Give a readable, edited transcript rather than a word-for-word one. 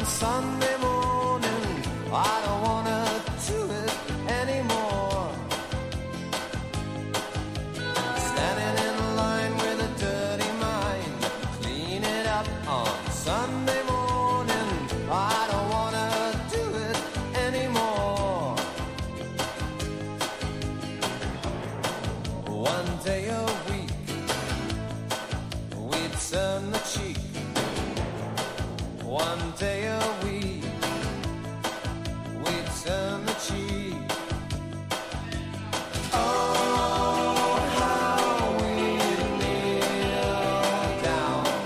Sunday morning. I don't wanna do it anymore. Standing in line with a dirty mind, clean it up on Sunday morning. I don't wanna do it anymore. One day a week we'd turn the cheek. One day a week